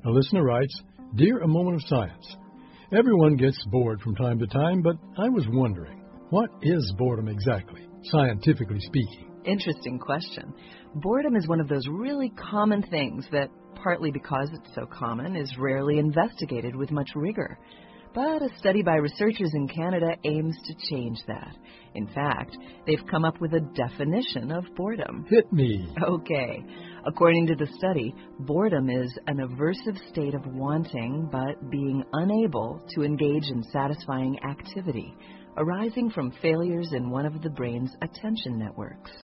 A listener writes, Dear A Moment of Science, everyone gets bored from time to time, but I was wondering, what is boredom exactly, scientifically speaking? Interesting question. Boredom is one of those really common things that, partly because it's so common, is rarely investigated with much rigor. But a study by researchers in Canada aims to change that. In fact, they've come up with a definition of boredom. Hit me. Okay. According to the study, boredom is an aversive state of wanting but being unable to engage in satisfying activity, arising from failures in one of the brain's attention networks.